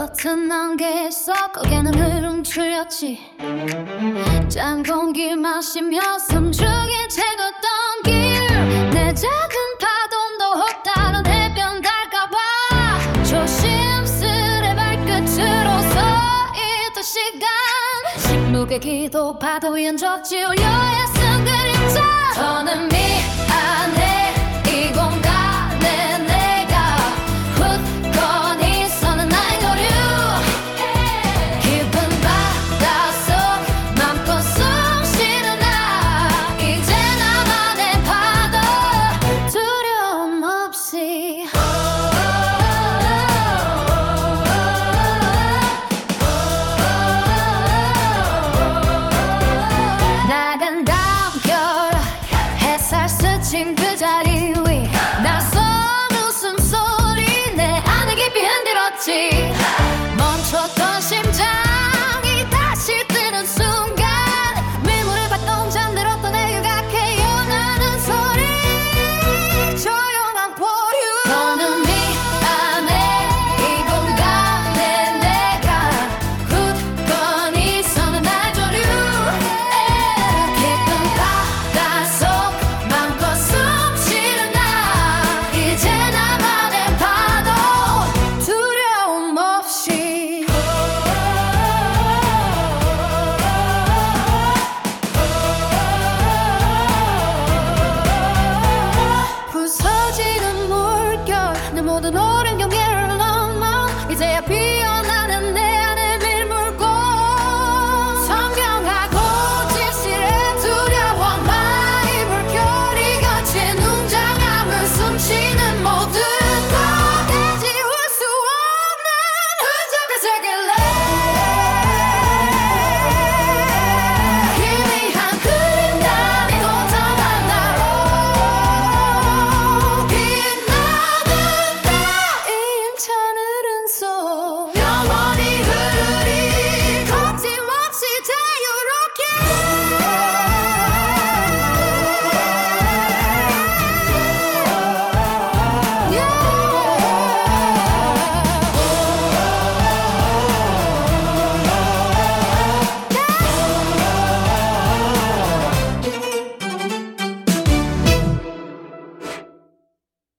버튼 안개 속 고개는 흐름 틀렸지. 짠 공기 마시며 숨죽인 채 걷던 길, 내 작은 파동도 혹다른 해변 달까봐 조심스레 발끝으로 서 있던 시간, 식묵의 기도 파도 위엔 적지 올려야 쓴 그림자. 더는 미안해 이 공간에 내가 굳건히 서는 나의 거류, 깊은 바닷속 맘껏 숨 쉬는 나, 이제 나만의 파도 두려움 없이. 나간 다음 겨울 햇살 스친 그 자리 위 낯선 웃음소리 내 안에 깊이 흔들었지.